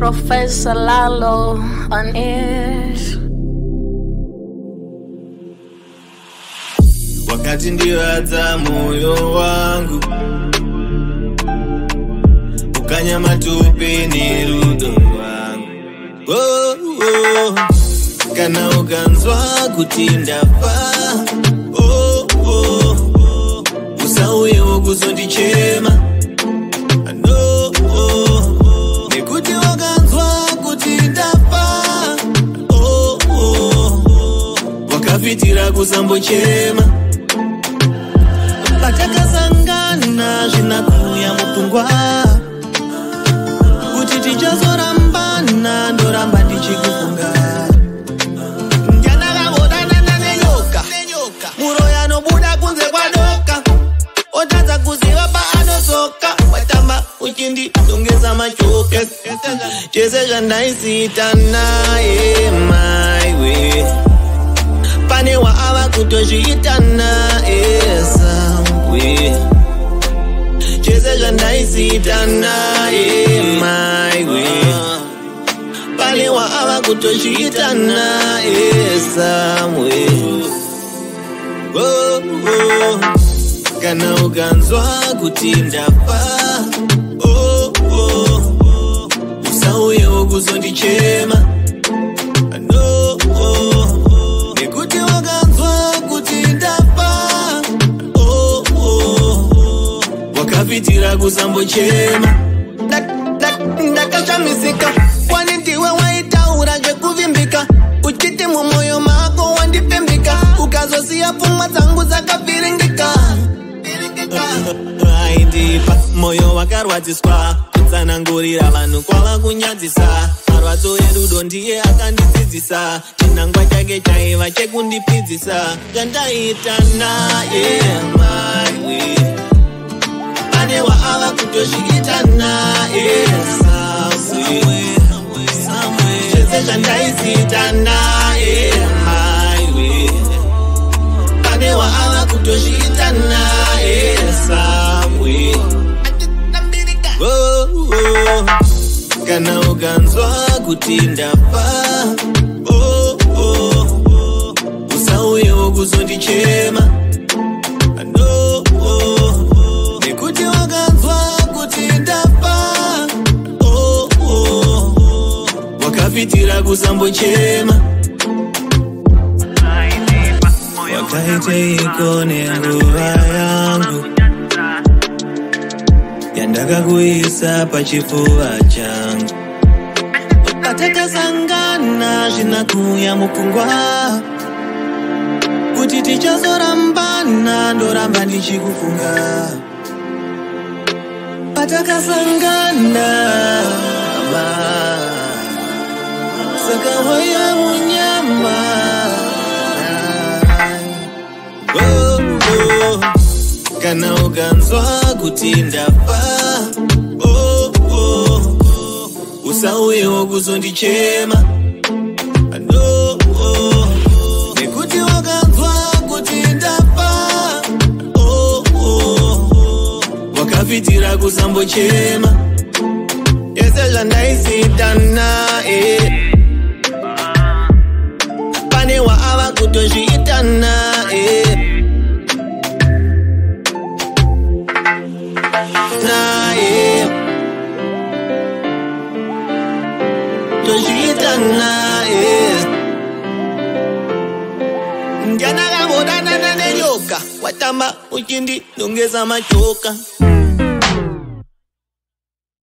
Professor Lalo on air. Wakati ndiwadza moyo wangu ukanya matupi ni rudo wangu. Oh, oh. Kana uganzwa kutinda pa. Oh, oh, oh. Usauye wokuzondichema. No, oh, oh. Nekuti waganzwa kutinda pa. Oh, oh, oh. Wakafitira kusambochema. Patakasangana zvinakuya mupfungwa kuti tichazorambana ndoramba ndichikufunga. Ndanakavodana nenyoka muro yanobuda kunze kwadoka otadza kuziva paanosoka watamba uchindidongeza machoka chese zvandaisita naye maiwe pane waava kutozviita naye samwe chese zvandaisita naye maiwe pane waava kutozviita naye samwe. Oh, oh. Kana uganzwa kutinda pa. Oh, oh, oh. Usauye wokuzondichema. No, oh, oh. Nekuti waganzwa kutinda pa. Oh, oh, oh. Wakafitira kusambochema. Ndakashamisika kwani ndiwe waitaura zvekuvimbika uchiti mumoyo mako wandipembika ukazosiya pfungwa dzangu dzakaviringika. Aidipa moyo wakarwadziswa kutsanangurira vanhu kwava kunyadzisa marwadzo erudo ndiye akandidzidzisa chinangwa chake chaiva chekundipidzisa zvandaita naye maiwe pane waava kutozviita naye samwe zvese zvandaisita naye maiwe pane waava kutozviita naye samwe. Oh, oh. Kana uganzwa kutinda pa. Oh, oh, oh. Usauye wokuzondichema. No, oh, oh. Nekuti waganzwa kutinda pa. Oh, oh, oh. Wakafitira kusambochema. Wakaite ikone nguva yangu yandakakuisa pachifuva changu. Patakasangana zvinakuya mupfungwa kuti tichazorambana ndoramba ndichikufunga. Patakasangana saka moyo munyama. Oh, oh. Kana uganzwa kutinda pa. Oh, oh, oh. Usauye wokuzondichema. No, oh, oh. Nekuti waganzwa kutinda pa. Oh, oh, oh. Wakafitira kusambochema yese zvandaisita naye pane waava kutozviita naye tozviita naye. Ndanakavodana nenyoka watamba uchindidongeza machoka